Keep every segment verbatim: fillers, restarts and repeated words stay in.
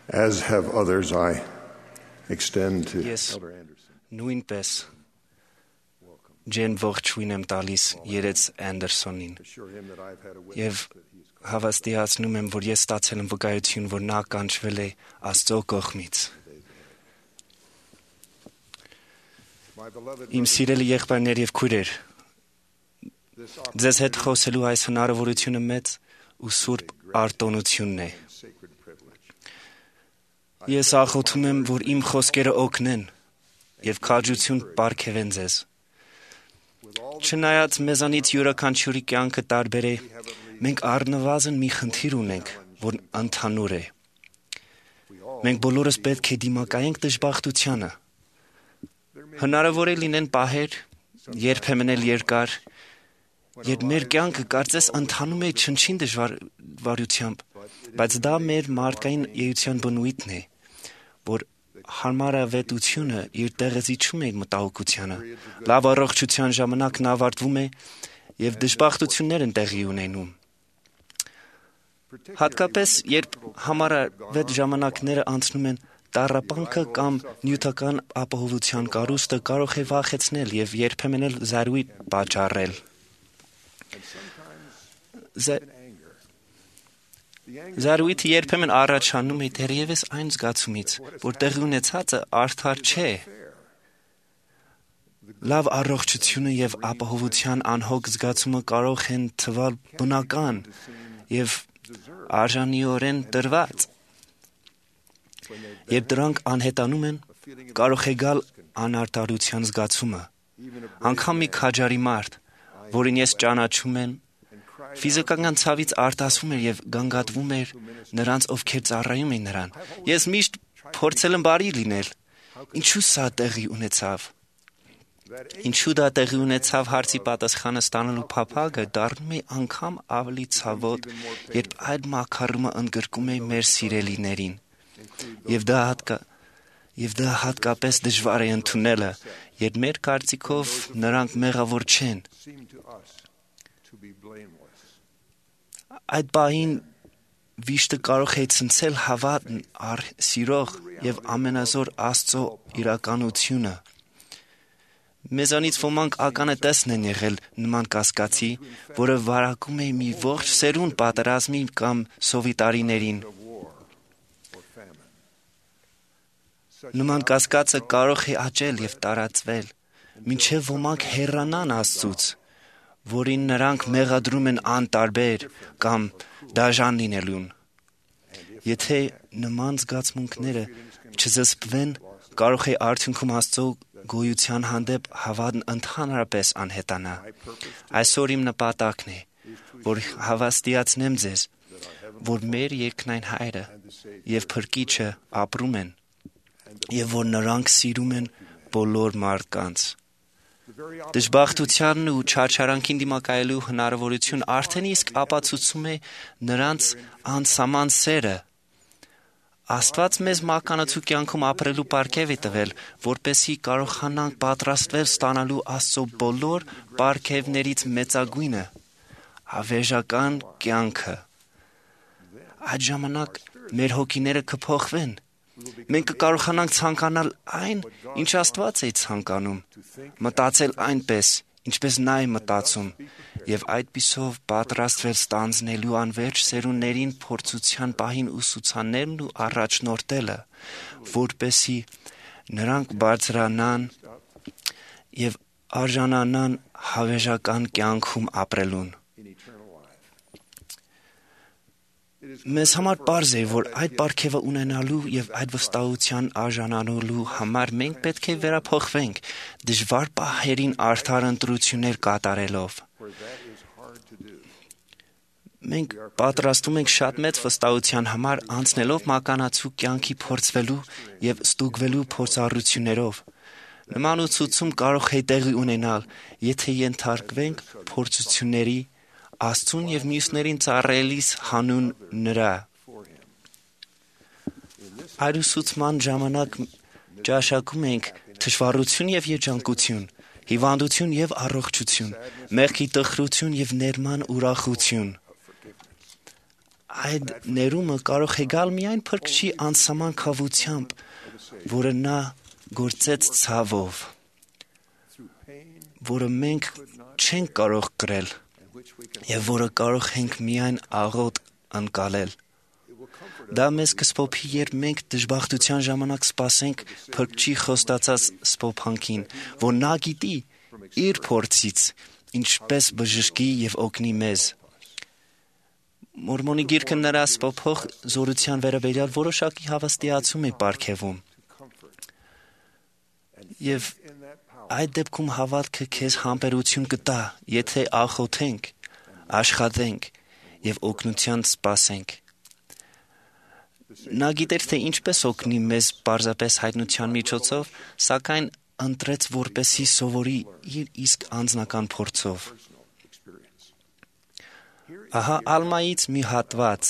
As have others, I extend to Yes. Elder Anderson. Նույնպես ջեն ողջույն եմ տալիս Երեց Անդերսոնին Assure him that I've had a witness եւ that he is հավաստիացնում եմ, որ ես ստացել եմ վկայություն, որ նա կանչվել է Աստծո կողմից։ my beloved Իմ սիրելի եղբայրներ եւ քույրեր, this ձեզ հետ խոսելու այս հնարավորությունը մեծ ու սուրբ արտոնությունն է։ sacred privilege. Ես աղոթում եմ, որ իմ խոսքերը օգնեն եւ քաջություն պարգևեն ձեզ։ With all Չնայած մեզանից յուրաքանչյուրի կյանքը տարբեր է, մենք առնվազն մի խնդիր ունենք, որ ընդհանուր է։ Մենք բոլորս պետք է դիմակայենք դժբախտությանը։ Հնարավոր է լինեն պահեր, երբեմն էլ երկար, երբ մեր կյանքը կարծես ընթանում է չնչին դժվարությամբ, բայց դա մեր մարդկային էության բնույթն է, որ հարմարավետությունը իր տեղը զիջում է մտահոգությանը։ Լավ առողջության ժամանակն ավարտվում է եւ դժբախտություններ են տեղի ունենում։ Հատկապես երբ համարավետ ժամանակները անցնում են, տառապանքը կամ նյութական ապահովության կառույցը կարող է վախեցնել եւ երբեմն էլ զարույց պատճառել։ Զա- Զարույցը երբեմն առաջանում է դեռևս այն զգացումից, որ տեղի ունեցածը արդար չէ։ Լավ առողջությունը եւ ապահովության անհոգ զգացումը կարող են թվալ բնական եւ արժանիորեն տրված։ Երբ դրանք անհետանում են, կարող է գալ անարտարության զգացումը։ Անկամ մի քաջարի մարդ, որին ես ճանաչում եմ, ֆիզիկական ցավից արտասվում էր եւ գանգատվում էր նրանց, ովքեր ծառայում էին նրան։ Ես միշտ փորձել եմ բարի լինել։ Ինչու սա տեղի ունեցավ։ Ինչու դա տեղի ունեցավ հարցի պատասխանը ստանալու փափագը դառնում է անգամ ավելի ցավոտ, երբ այդ մակարումը ընդգրկում է մեր սիրելիներին։ Եվ դա հատկա Եվ դա հատկապես դժվար է ընդունելը, երբ մեր կարծիքով նրանք մեղավոր չեն։ seem to us to be blameless. Այդ բային վիշտը կարող է ցնցել հավատն առ սիրող եւ ամենազոր Աստծո իրականությունը։ Մեզանից ոմանք ականատեսն են եղել նման կասկածի, որը վարակում է մի ողջ սերունդ պատերազմի կամ սովետարիներին։ Նման կասկածը կարող է աճել եւ տարածվել, մինչեւ ոմանք հեռանան Աստծուց, որին նրանք մեղադրում են անտարբեր կամ դաժան լինելուն։ Եթե նման զգացմունքները չզսպվեն, կարող է արդյունքում Աստծո գոյության հանդեպ հավատն ընդհանրապես անհետանա։ Այսօր իմ նպատակն է, որ հավաստիացնեմ ձեզ, որ մեր երկնային Հայրը եւ Փրկիչը ապրում են եւ որ նրանք սիրում են բոլոր մարդկանց։ Դժբախտությանն ու չարչարանքին դիմակայելու հնարավորություն արդեն իսկ ապացուցում է նրանց անսահման սերը։ Աստված մեզ մականացու կյանքում ապրելու պարգև է տվել, որպեսզի կարողանանք պատրաստվել ստանալու Աստծո բոլոր պարգևներից մեծագույնը՝ հավերժական կյանքը։ Այդ ժամանակ մեր հոգիները կփոխվեն։ Մենք կկարողանանք ցանկանալ այն, ինչ Աստված է ցանկանում, մտածել այնպես, ինչպես նա է մտածում, եւ այդպիսով պատրաստվել ստանձնելու անverջ սերունդներին փորձության պահին ուսուցանելն ու առաջնորդելը, որպեսզի նրանք բարձրանան եւ արժանանան հավերժական կյանքում ապրելուն։ Մեզ համար պարզ է, որ այդ պարգևը ունենալու եւ այդ վստահության արժանանալու համար մենք պետք է վերափոխվենք դժվար պահերին արդար ընտրություններ կատարելով։ Մենք պատրաստում ենք շատ մեծ վստահության համար անցնելով մականացու կյանքի փորձվելու եւ ստուգվելու փորձառություններով։ Նման ուսուցում կարող է տեղի ունենալ, եթե ենթարկվենք փորձությունների Աստծուն եւ մյուսներին ծառայելիս հանուն նրա։ Այդ ուսուցման ժամանակ ճաշակում ենք թշվառություն եւ երջանկություն, հիվանդություն եւ առողջություն, մեղքի տխրություն եւ ներման ուրախություն։ այդ ներումը կարող է գալ միայն փրկչի անսահման քավությամբ, որը նա գործեց ցավով, որը մենք չենք կարող կրել եւ որը կարող ենք միայն աղոտ անցալել։ Դա մեզ կսփոփի, երբ մենք դժբախտության ժամանակ սպասենք փրկչի խոստացած սփոփանքին, որ նա գիտի իր փորձից ինչպես բժշկի եւ օգնի մեզ։ Մորմոնի գիրքը նրա սփոփող զորության վերաբերյալ որոշակի հավաստիացում է պարգևում։ Եվ այդ դեպքում հավատքը քեզ համբերություն կտա, եթե աղոթենք, աշխատենք եւ օգնության սպասենք։ Նա գիտեր, թե ինչպես օգնի մեզ պարզապես հայտնության միջոցով, սակայն ընտրեց, որպեսզի սովորի իր իսկ անձնական փորձով։ Ահա Ալմայից մի հատված։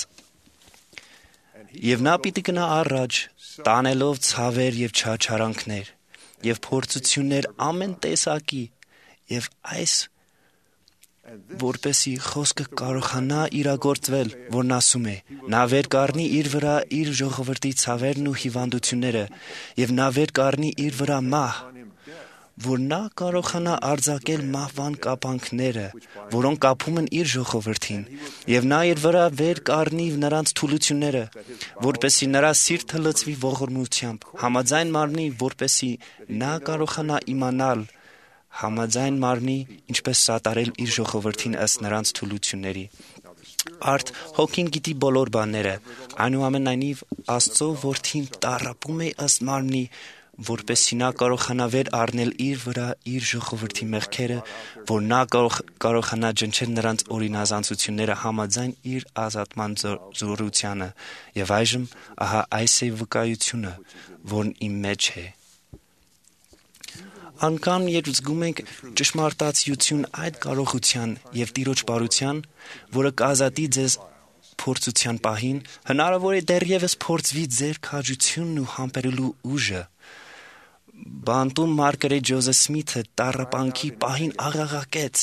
Եվ նա պիտի գնա առաջ, տանելով ցավեր եւ չարչարանքներ, եւ փորձություններ ամեն տեսակի, եւ այս որպեսի խոսքը կարողանա իրագործվել, որն ասում է. նա վեր կառնի իր վրա իր ժողովրդի ցավերն ու հիվանդությունները, եւ նա վեր կառնի իր վրա մահ, որ նա կարողանա արձակել մահվան կապանքները, որոնք կապում են իր ժողովրդին, եւ նա իր վրա վեր կառնի նրանց թուլությունները, որպեսի նրա սիրտը լցվի ողորմությամբ, համաձայն մարմնի, որպեսի նա կարողանա իմանալ համաձայն մարմնի, ինչպես սատարել իր ժողովրդին ըստ նրանց թուլությունների։ Արդ հոգին գիտի բոլոր բաները, այնուամենայնիվ Աստծո որդին տառապում է ըստ մարմնի, որպեսզի նա կարողանա վեր առնել իր վրա իր ժողովրդի մեղքերը, որ նա կարող, կարողանա ջնջել նրանց օրինազանցությունները համաձայն իր ազատման զորությանը։ Եվ այժմ ահա այս է վկայությունը, որն իմ մեջ է։ Անկամ երբ զգում ենք ճշմարտացիություն այդ կարողության եւ Տիրոջ բարության, որը կազատի ձեզ փորձության պահին, հնարավոր է դեռևս փորձվի ձեր քաջությունն ու համբերելու ուժը։ Բանտում Մարգարետ Ջոզեֆ Սմիթը տառապանքի պահին աղաղակեց.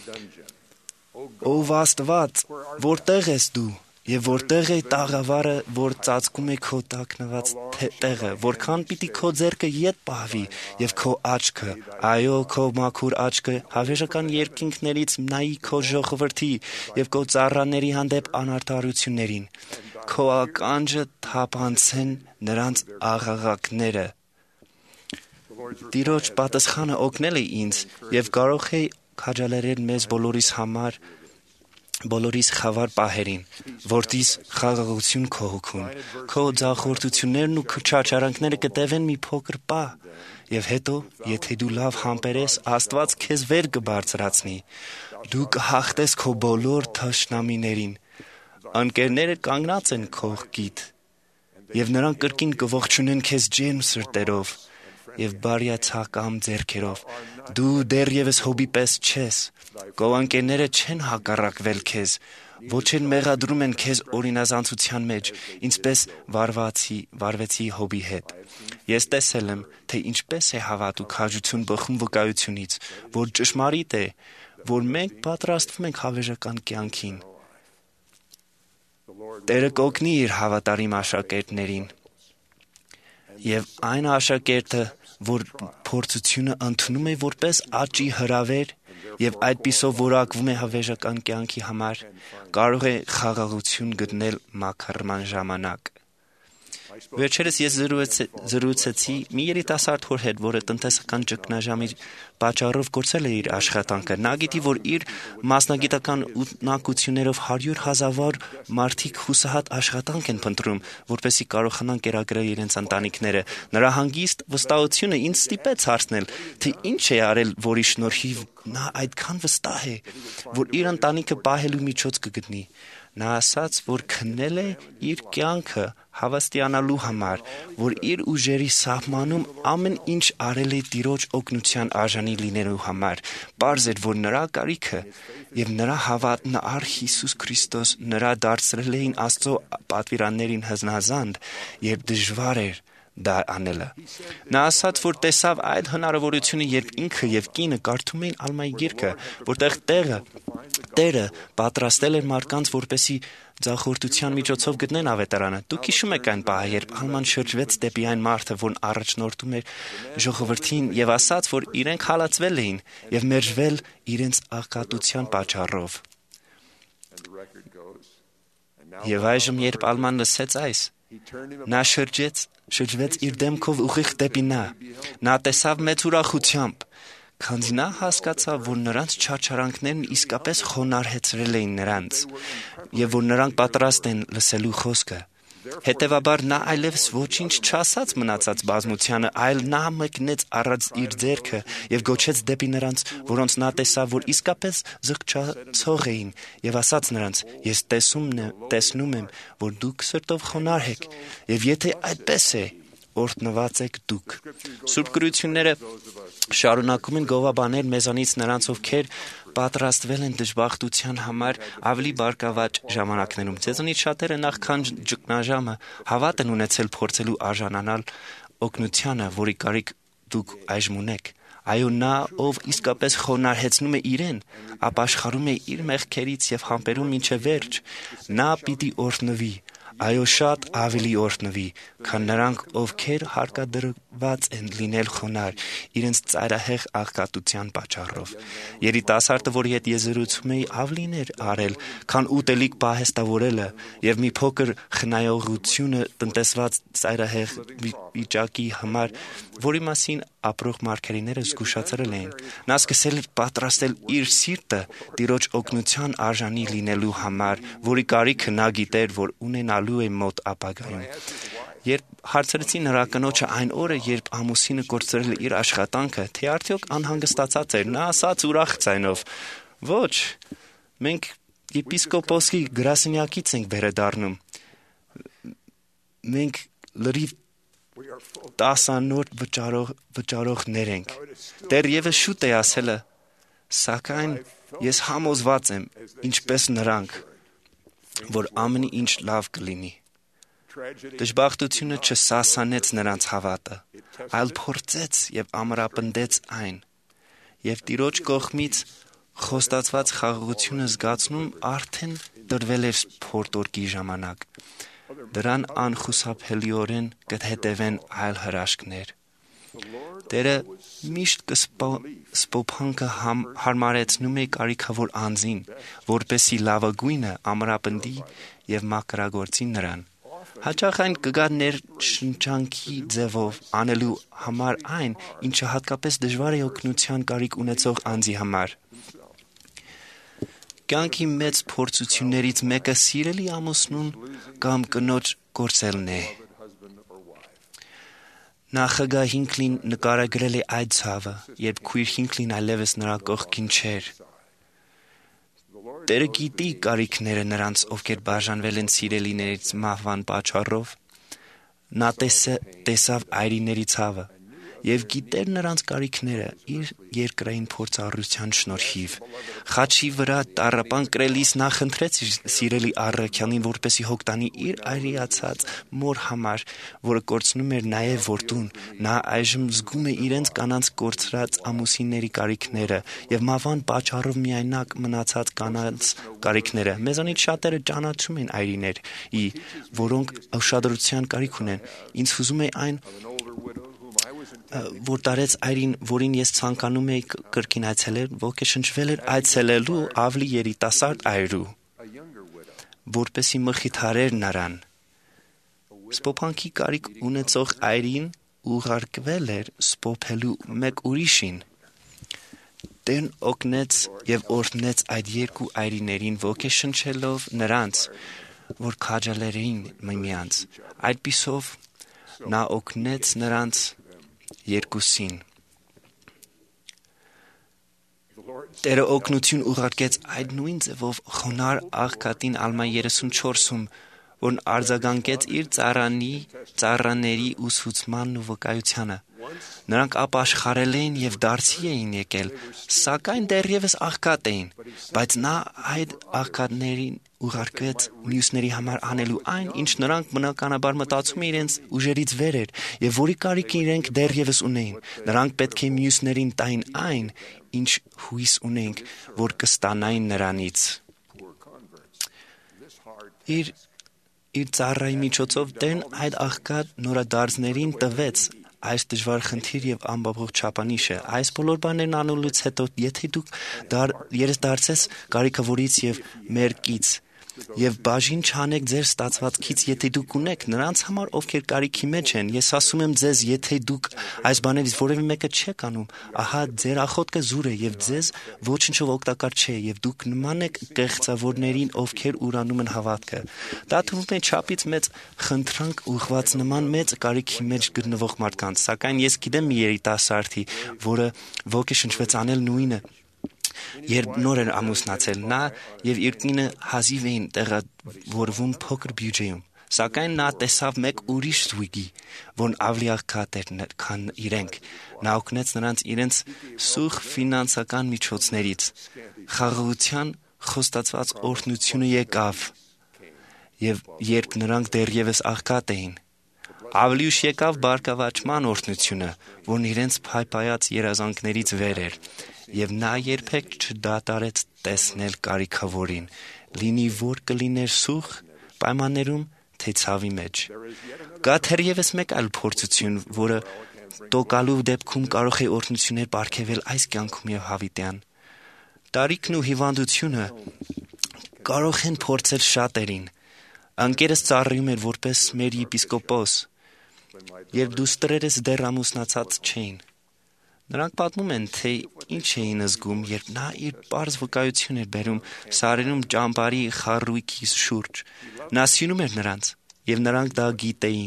«Ով Աստված, որտեղ ես դու, եւ որտեղ է տաղավարը, որ ծածկում է քո տակնված տեղը, որքան պիտի քո ձեռքը ետ պահվի եւ քո աչքը, այո, քո մաքուր աչքը հավերժական երկինքներից նայի քո ժողովրդի եւ քո ծառաների հանդեպ անարդարություններին, քո ականջը թափանցեն նրանց աղաղակները»։ Տիրոջ պատասխանը օգնել է ինձ եւ կարող է քաջալերել մեզ բոլորիս համար բոլորիս խավար պահերին, որտիս խաղաղություն քո հոգուն, քո ձախորդություններն ու չարչարանքները կտևեն մի փոքր պահ, եւ հետո, եթե դու լավ համբերես, Աստված քեզ վեր կբարձրացնի, դու կհաղթես քո բոլոր թշնամիներին, ընկերները կանգնած են քո կողքիդ, եւ նրանք կրկին կողջունեն քեզ ջերմ սրտերով եւ բարյացակամ ձեռքերով, դու դեռևս հոբի պես չես, քո ընկերները չեն հակառակվել քեզ, ոչ էլ մեղադրում են քեզ օրինազանցության մեջ, ինչպես վարվացի, վարվեցի հոբի հետ։ Ես տեսել եմ, թե ինչպես է հավատ ու քաջություն բխում վկայությունից, որ ճշմարիտ է, որ մենք պատրաստվում ենք հավերժական կյանքին։ Տերը կօգնի իր հավատարիմ աշակերտներին։ Եվ այն աշակերտը, որ փորձությունը ընդունում է որպես աճի հրավեր եւ այդպիսով որակվում է հավերժական կյանքի համար, կարող է խաղաղություն գտնել մաքրման ժամանակ։ Վերջերս ես զրուցեցի մի երիտասարդ հոր հետ, որը տնտեսական ճգնաժամի պատճառով կորցրել է իր աշխատանքը։ Նա գիտի, որ իր մասնագիտական ունակություններով հարյուր հազար մարդիկ հուսահատ աշխատանք են փնտրում, որպեսզի կարողանան կերակրել իրենց ընտանիքները։ Նրա հանգիստ վստահությունը ինձ ստիպեց հարցնել, թե ինչ է արել, որի շնորհիվ նա այդքան վստահ է, որ իր ընտանիքը պահելու միջոց կգտնի։ Նա ասաց, որ քննել է իր կյանքը հավաստիանալու համար, որ իր ուժերի սահմանում ամեն ինչ արել է Տիրոջ օգնության արժանի լինելու համար։ Պարզ էր, որ նրա կարիքը եւ նրա հավատն առ Հիսուս Քրիստոս նրա դարձրել էին Աստծո պատվիրաններին հզնազանդ, երբ դժվար էր դա անելը։ Նա ասաց, որ տեսավ այդ հնարավորությունը, երբ ինքը եւ կինը կարդում էին Ալմայի գիրքը, որտեղ տեղը Տերը պատրաստել էր մարդկանց, որպեսի ձախորդության միջոցով գտնեն ավետարանը։ Դուք հիշում եք այն պահը, երբ Ալման շրջվեց դեպի այն մարդը, որն առաջնորդում էր ժողովրդին եւ ասաց, որ իրենք հալածվել էին եւ մերժվել իրենց աղքատության պատճառով։ Եվ այժմ, երբ Ալման լսեց այս, նա շրջեց, շրջվեց իր դեմքով ուղիղ դեպի նա։ Նա տեսավ մեծ ուրախությամբ, քանզի նա հասկացավ, որ նրանց չարչարանքներն իսկապես խոնարհեցրել էին նրանց, եւ որ նրանք պատրաստ են լսելու խոսքը։ Հետևաբար նա այլևս ոչինչ չասաց մնացած բազմությանը, այլ նա մեկնեց առած իր ձեռքը եւ գոչեց դեպի նրանց, որոնց նա տեսավ, որ իսկապես զղջացող էին, եւ ասաց նրանց. «Ես տեսում, տեսնում եմ, որ դուք սրտով խոնարհ եք, եւ եթե այդպես է, օրհնված եք դուք»։ Սուրբ գրությունները շարունակում են գովաբանել մեզանից նրանց, ովքեր պատրաստվել են դժբախտության համար ավելի բարգավաճ ժամանակներում։ Ձեզանից շատերը նախքան ճգնաժամը հավատ են ունեցել փորձելու արժանանալ օգնությանը, որի կարիք դուք այժմ ունեք։ Այո, նա, ով իսկապես խոնարհեցնում է իրեն, ապաշխարում է իր մեղքերից եւ համբերում մինչեւ վերջ, նա պիտի օրհնվի։ Այո, շատ ավելի օրհնվի, քան նրանք, ովքեր հարկադրված են լինել խոնարհ իրենց ծայրահեղ աղքատության պատճառով։ Երիտասարդը, որի հետ ես զրուցում էի, ավելին էր արել, քան ուտելիք պահեստավորելը եւ մի փոքր խնայողությունը տնտեսված ծայրահեղ վիճակի համար, որի մասին ապրող մարգարեները զգուշացրել էին։ Նա սկսել էր պատրաստել իր սիրտը Տիրոջ օգնության արժանի լինելու համար, որի կարիքը նա գիտեր, որ ունենալու է մոտ ապագայում։ Երբ հարցրեցի նրա կնոջը այն օրը, երբ ամուսինը կորցրել է իր աշխատանքը, թե արդյոք անհանգստացած էր, նա ասաց ուրախ ձայնով. «Ոչ, մենք եպիսկոպոսի գրասենյակից ենք վերադառնում։ Մենք լրիվ տասանորդ վճարող, վճարողներ ենք։ Դեռևս շուտ է ասելը, սակայն ես համոզված եմ, ինչպես նրանք, որ ամեն ինչ լավ կլինի»։ Դժբախտությունը չսասանեց նրանց հավատը, այլ փորձեց եւ ամրապնդեց այն, եւ Տիրոջ կողմից խոստացված խաղաղությունը զգացնում արդեն տրվել էր փորտորկի ժամանակ։ Դրան անխուսափելիորեն կհետևեն այլ հրաշքներ։ Տերը միշտ կսպոփանքը համ, հարմարեցնում է կարիքավոր անձին, որպեսի լավագույնը ամրապնդի եւ մաքրագործի նրան։ Հաճախ այն կգա ներշնչանքի ձևով անելու համար այն, ինչը հատկապես դժվար է օգնության կարիք ունեցող անձի համար։ Կյանքի մեծ փորձություններից մեկը սիրելի ամուսնուն կամ կնոջ կորցելն է։ Նախագահ Հինքլին նկարագրել է այդ ցավը, երբ քույր Հինքլին այլևս նրա կողքին չէր։ Տերը գիտի կարիքները նրանց, ովքեր բաժանվել են սիրելիներից մահվան պատճառով։ Նա տեսավ այրիների ցավը եւ գիտեր նրանց կարիքները իր երկրային փորձառության շնորհիվ։ Խաչի վրա տառապան կրելիս նա խնդրեց իր սիրելի առաքյալին, որպեսի հոգ տանի իր այրիացած մոր համար, որը կորցնում էր նաեւ որդուն։ Նա այժմ զգում է իրենց կանանց կորցրած ամուսինների կարիքները եւ մահվան պատճառով միայնակ մնացած կանանց կարիքները։ Մեզանից շատերը ճանաչում են այրիներ, որոնք ուշադրության կարիք ունեն։ Ինձ հուզում է այն, որ տարեց այրին, որին ես ցանկանում էի կրկին այցելել, ոգեշնչվել էր այցելելու ավելի երիտասարդ այրու, որպեսի մխիթարեր նրան։ Սպոփանքի կարիք ունեցող այրին ուղարկվել էր սպոփելու մեկ ուրիշին։ Տերն օգնեց եւ օրհնեց այդ երկու այրիներին, ոգեշնչելով նրանց, որ քաջալերեին միմյանց։ Այդպիսով նա օգնեց նրանց երկուսին։ Տերը օգնություն ուղարկեց այդ նույն ձևով խոնար աղքատին Ալմա երեսունչորսում, որն արձագանքեց իր ծառանի, ծառաների ուսուցմանն ու վկայությանը։ Նրանք ապաշխարել էին եւ դարձի էին եկել, սակայն դեռևս աղքատ էին, բայց նա այդ աղքատներին ուղարկեց մյուսների համար անելու այն, ինչ նրանք բնականաբար մտածում իրենց ուժերից վեր էր, եւ որի կարիք իրենք դեռևս ունեին։ Նրանք պետք է մյուսներին տային այն, ինչ հույս ունենք, որ կստանային նրանից։ Իր իր ծառայի միջոցով Տերն այդ աղքատ նորադարձներին տվեց այս դժվար խնդիր եւ ամբողջ չափանիշը։ Այս բոլոր բաներն անելուց հետո, եթե դուք դար, երես դարձես կարիքավորից եւ մերկից եւ բաժին չանեք ձեր ստացվածքից, եթե դուք ունեք նրանց համար, ովքեր կարիքի մեջ են, ես ասում եմ ձեզ, եթե դուք այս բաներից որևէ մեկը չեք անում, ահա ձեր ախոտքը զուր է եւ ձեզ ոչնչով օգտակար չէ եւ դուք նման եք կեղծավորներին, ովքեր ուրանում են հավատքը։ Դա թվում է չափից մեծ խնդրանք ուղղված նման մեծ կարիքի մեջ գտնվող մարդկանց, սակայն ես գիտեմ մի երիտասարդի, որը ոգեշնչվեց անել նույնը։ Երբ նոր էր ամուսնացել, նա եւ իր կինը հազիվ էին տեղավորվում փոքր բյուջեում, սակայն նա տեսավ մեկ ուրիշ զույգի, որն ավելի աղքատ էր, քան իրենք։ Նա օգնեց նրանց իրենց սուղ ֆինանսական միջոցներից։ Խաղաղության խոստացված օրհնությունը եկավ, եւ երբ նրանք դեռևս աղքատ էին, ավելի ուշ եկավ բարգավաճման օրհնությունը, որն իրենց փայփայած երազանքներից վեր էր։ Եվ նա երբեք չդադարեց տեսնել կարիքավորին, լինի որ կլիներ սուղ պայմաններում, թե ցավի մեջ։ Կա թերևս մեկ այլ փորձություն, որը տոկալու դեպքում կարող է օրհնություններ պարգևել այս կյանքում եւ հավիտյան։ Տարիքն ու հիվանդությունը կարող են փորձել շատերին։ Անկերս ծառայում էր որպես մեր եպիսկոպոս, երբ դուստրերս դեռ ամուսնացած չէին։ Նրանք պատմում են, թե ինչ էին զգում, երբ նա իր պարզ վկայություն էր բերում սարերում ճամբարի խարույկի շուրջ։ Նա սիրում էր նրանց, եւ նրանք դա գիտեին։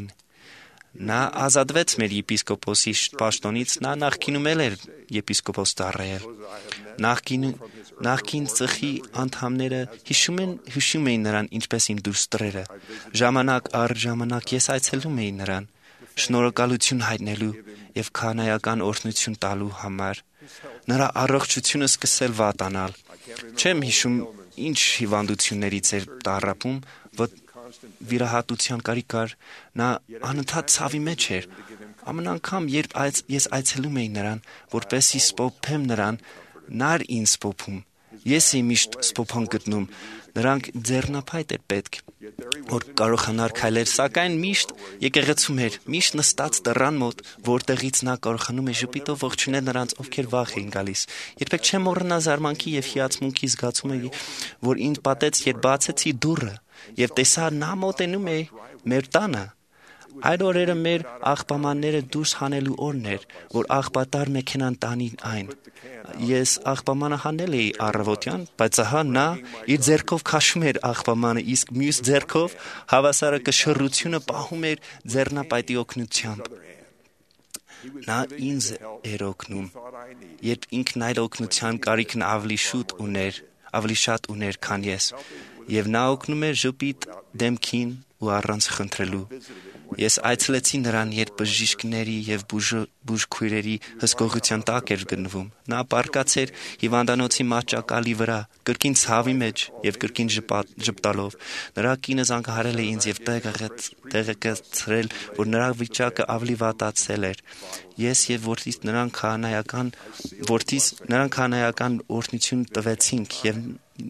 Նա ազատվեց մեր եպիսկոպոսի պաշտոնից, նա նախկինում էր եպիսկոպոս ծառայել։ Նախկին նախկին ծխի անդամները հիշում են հիշում էին նրան ինչպես իմ դուստրերը։ Ժամանակ առ ժամանակ ես այցելում էի նրան, շնորհակալություն հայտնելու եւ քանայական օրհնություն տալու համար։ Նրա առողջությունը սկսել վատանալ։ Չեմ հիշում ինչ հիվանդություններից էր տառապում, վիրահատության կարիք կար, նա անընդհատ ցավի մեջ էր։ Ամեն անգամ, երբ այց, ես այցելում էի նրան, որպեսզի սփոփեմ նրան, նա էր ինձ սփոփում։ Ես էի միշտ սփոփան գտնում, նրանք ձեռնափայտ էր պետք, որ կարողանար քայլել, սակայն միշտ եկեղեցում էր, միշտ նստած դռան մոտ, որտեղից նա կարողանում է ժպիտով ողջունել նրանց, ովքեր վաղ էին գալիս։ Երբեք չեմ մոռանա զարմանքի եւ հիացմունքի զգացումը, որ ինձ պատեց, երբ բացեցի դուռը եւ տեսա նա մոտենում է մեր տանը։ Այդ օրերը մեր աղբամանները դուրս հանելու օրն էր, որ աղբատար մեքենան տանի այն։ Ես աղբամանը հանել էի առավոտյան, բայց ահա նա իր ձեռքով քաշում էր աղբամանը, իսկ մյուս ձեռքով հավասարակշռությունը պահում էր ձեռնապայտի օգնությամբ։ Նա ինձ էր օգնում, երբ ինքն այդ օգնության կարիքն ավելի շուտ ուներ, ավելի շատ ուներ, քան ես, եւ նա օգնում էր ժպիտ դեմքին ու առանց խնդրելու։ Ես այցելեցի նրան, երբ բժիշկների եւ բուժքույրերի հսկողության տակ էր գտնվում։ Նա պառկած էր հիվանդանոցի մահճակալի վրա, կրկին ցավի մեջ եւ կրկին ժպտալով։ Նրա կինը զանգահարել է ինձ եւ տեղեկացրել, որ նրա վիճակը ավելի վատացել էր։ Ես եւ որդիս նրան քահանայական որդիս նրան քահանայական օրհնություն տվեցինք եւ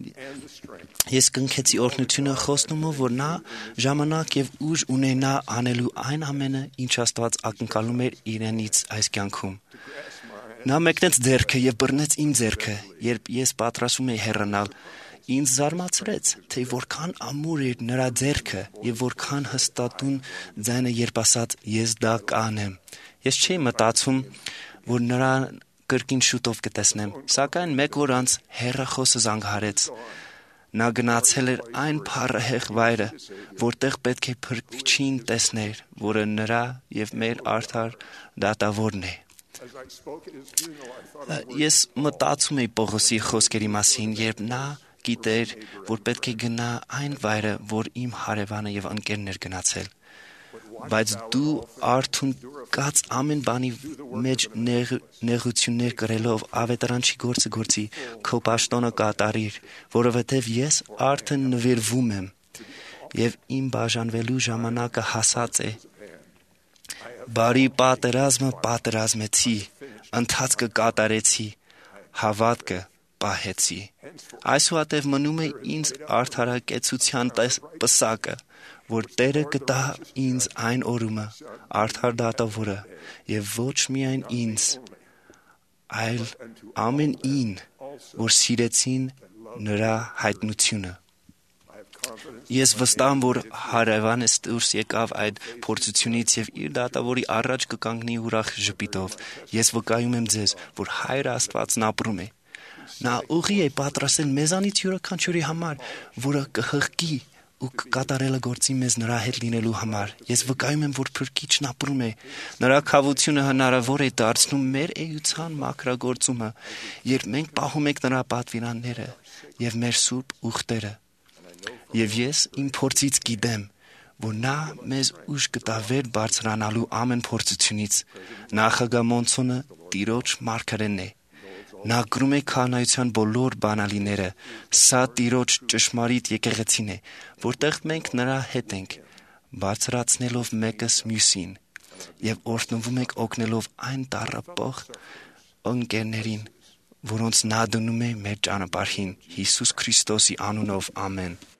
ես կնքեցի օրհնությունը խոստումով, որ նա ժամանակ եւ ուժ ունենա անելու այն ամենը, ինչ Աստված ակնկալում էր իրենից այս կյանքում։ Նա մեկնեց ձեռքը եւ բռնեց իմ ձեռքը, երբ ես պատրաստում էի հեռանալ։ Ինձ զարմացրեց, թե որքան ամուր էր նրա ձեռքը եւ որքան հստատուն ձայնը, երբ ասաց ես դա կանեմ։ Ես չէի մտածում, որ նրա կրկին շուտով կտեսնեմ, սակայն մեկ օր անց հեռախոսը զանգահարեց։ Նա գնացել էր այն փառահեղ վայրը, որտեղ պետք է փրկչին տեսներ, որը նրա եւ մեր արդար դատավորն է։ Ես մտածում էի Պողոսի խոսքերի մասին, երբ նա գիտեր, որ պետք է գնա այն վայրը, որ իմ հարևանը եւ ընկերն էր գնացել։ բայց դու արթուն կաց ամեն բանի մեջ նեղություններ կրելով ավետարանչի գործը գործի, քո պաշտոնը կատարիր, որովհետև ես արդեն նվիրվում եմ, և իմ բաժանվելու ժամանակը հասած է։ Բարի պատերազմը պատերազմեցի, ընթացքը կատարեցի, հավատքը պահեցի։ Այսուհետև մնում է ինձ արդարակեցության պսակը, որ Տերը կտա ինձ այն օրումը, արդար դատավորը, և ոչ միայն ինձ, այլ ամենին, որ սիրեցին նրա հայտնությունը։ Ես վստահ եմ, որ հարևանս դուրս եկավ այդ փորձությունից և իր դատավորի առաջ կկանգնի ուրախ ժպիտով։ Ես վկայում եմ ձեզ, որ Հայր Աստվածն ապրում է։ Նա ուղի է պատրաստել մեզանից յուրաքանչյուրի համար, որը կհղկի ու կկատարելը գործի մեզ նրա հետ լինելու համար։ Ես վկայում եմ, որ Փրկիչն ապրում է։ Նրա քավությունը հնարավոր է դարձնում մեր էության մաքրագործումը, երբ մենք պահում ենք նրա պատվիրանները և մեր սուրբ ուխտերը։ Եվ ես իմ փորձից գիտեմ, որ նա մեզ ուժ կտա վեր բարձրանալու ամեն փորձությունից։ Նախագամոնցոնը Տիրոջ մարգարեն է։ Նա գրում է քահանայության բոլոր բանալիները։ Սա Տիրոջ ճշմարիտ եկեղեցին է, որտեղ մենք նրա հետ ենք, բարձրացնելով մեկս մյուսին, և օրհնվում ենք օգնելով այն տառապող ընկերներին, որոնց նա դնում է մեր ճանապարհին, Հիսուս Քրիստոսի անունով, ամեն։